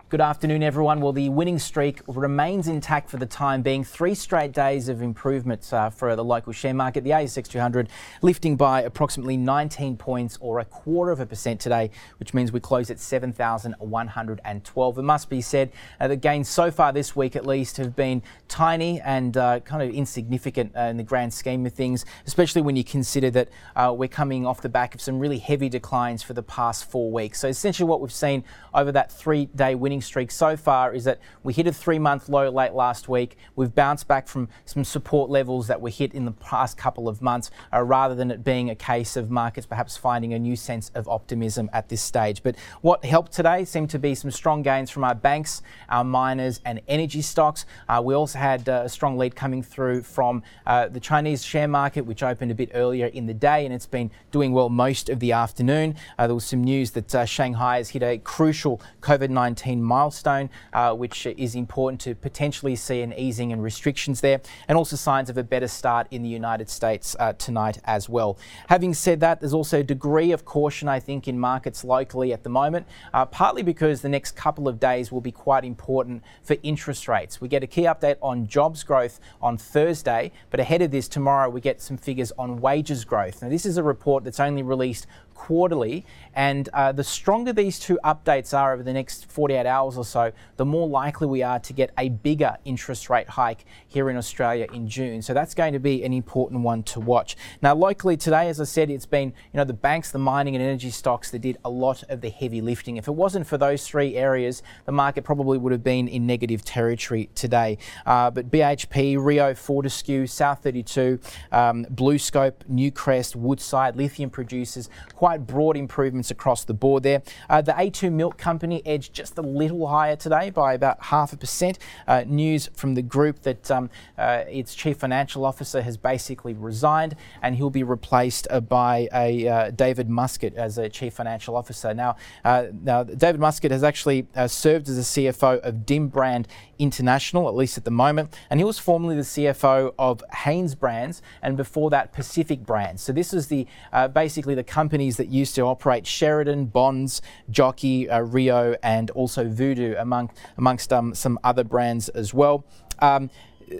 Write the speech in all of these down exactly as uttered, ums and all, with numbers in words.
Good afternoon, everyone. Well, the winning streak remains intact for the time being. Three straight days of improvements uh, for the local share market. The A S X two hundred lifting by approximately nineteen points or a quarter of a percent today, which means we close at seven thousand one hundred twelve. It must be said uh, the gains so far this week at least have been tiny and uh, kind of insignificant uh, in the grand scheme of things, especially when you consider that uh, we're coming off the back of some really heavy declines for the past four weeks. So essentially what we've seen over that three-day winning streak so far is that we hit a three-month low late last week. We've bounced back from some support levels that were hit in the past couple of months, uh, rather than it being a case of markets perhaps finding a new sense of optimism at this stage. But what helped today seemed to be some strong gains from our banks, our miners and energy stocks. Uh, we also had uh, a strong lead coming through from uh, the Chinese share market, which opened a bit earlier in the day, and it's been doing well most of the afternoon. Uh, there was some news that uh, Shanghai has hit a crucial COVID nineteen milestone, uh, which is important to potentially see an easing in restrictions there, and also signs of a better start in the United States uh, tonight as well. Having said that, there's also a degree of caution, I think, in markets locally at the moment, uh, partly because the next couple of days will be quite important for interest rates. We get a key update on jobs growth on Thursday, but ahead of this, tomorrow we get some figures on wages growth. Now, this is a report that's only released quarterly, and uh, the stronger these two updates are over the next forty-eight hours or so, the more likely we are to get a bigger interest rate hike here in Australia in June. So that's going to be an important one to watch. Now, locally today, as I said, it's been, you know, the banks, the mining and energy stocks that did a lot of the heavy lifting. If it wasn't for those three areas, the market probably would have been in negative territory today. Uh, but B H P, Rio, Fortescue, South thirty-two, um, BlueScope, Newcrest, Woodside, lithium producers, quite broad improvements across the board there. Uh, the A two Milk Company edged just a little higher today by about half a percent. Uh, news from the group that um, uh, its chief financial officer has basically resigned, and he'll be replaced uh, by a uh, David Muscat as a chief financial officer. Now, uh, now David Muscat has actually uh, served as a C F O of Dim Brand International, at least at the moment, and he was formerly the C F O of Haynes Brands, and before that Pacific Brands. So this is the uh, basically the companies that used to operate Sheridan, Bonds, Jockey, uh, Rio, and also Voodoo, among amongst um, some other brands as well. Um,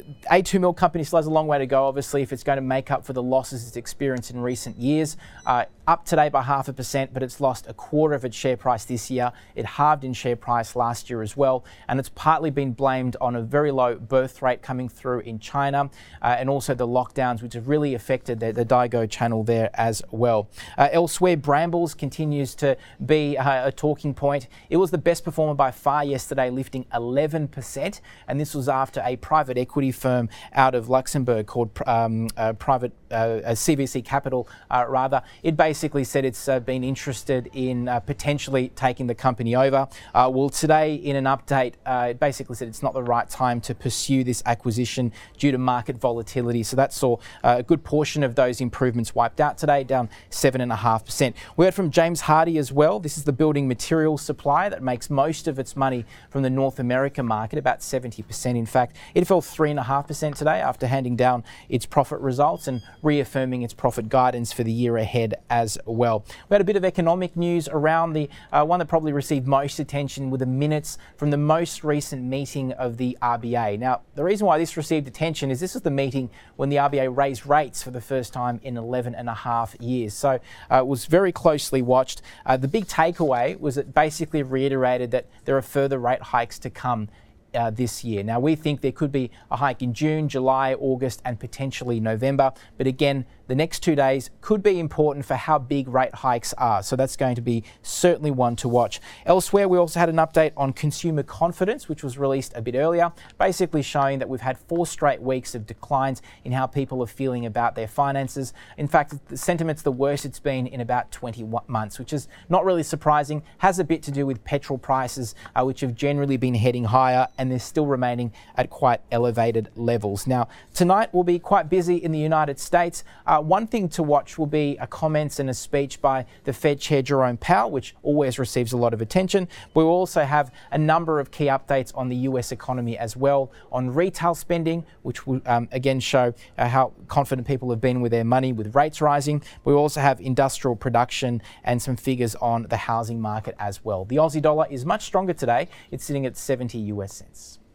A two Milk Company still has a long way to go, obviously, if it's going to make up for the losses it's experienced in recent years. Uh, up today by half a percent, but it's lost a quarter of its share price this year. It halved in share price last year as well, and it's partly been blamed on a very low birth rate coming through in China, uh, and also the lockdowns, which have really affected the, the Daigou channel there as well. Uh, elsewhere, Brambles continues to be uh, a talking point. It was the best performer by far yesterday, lifting eleven percent, and this was after a private equity firm out of Luxembourg called um, uh, Private uh, C V C Capital, uh, rather. It basically said it's uh, been interested in uh, potentially taking the company over. Uh, well, today in an update, uh, it basically said it's not the right time to pursue this acquisition due to market volatility. So that saw uh, a good portion of those improvements wiped out today, down seven point five percent. We heard from James Hardie as well. This is the building materials supplier that makes most of its money from the North American market, about seventy percent in fact. It fell three point five percent today after handing down its profit results and reaffirming its profit guidance for the year ahead as well. We had a bit of economic news around the uh, one that probably received most attention with the minutes from the most recent meeting of the R B A. Now, the reason why this received attention is this is the meeting when the R B A raised rates for the first time in eleven and a half years. So uh, it was very closely watched. Uh, the big takeaway was it basically reiterated that there are further rate hikes to come Uh, this year. Now, we think there could be a hike in June, July, August, and potentially November. But again, the next two days could be important for how big rate hikes are. So that's going to be certainly one to watch. Elsewhere, we also had an update on consumer confidence, which was released a bit earlier, basically showing that we've had four straight weeks of declines in how people are feeling about their finances. In fact, the sentiment's the worst it's been in about twenty months, which is not really surprising. Has a bit to do with petrol prices, uh, which have generally been heading higher, and they're still remaining at quite elevated levels. Now, tonight will be quite busy in the United States. Uh, one thing to watch will be a comments and a speech by the Fed Chair Jerome Powell, which always receives a lot of attention. We will also have a number of key updates on the U S economy as well, on retail spending, which will um, again show uh, how confident people have been with their money with rates rising. We also have industrial production and some figures on the housing market as well. The Aussie dollar is much stronger today. It's sitting at seventy U S cents.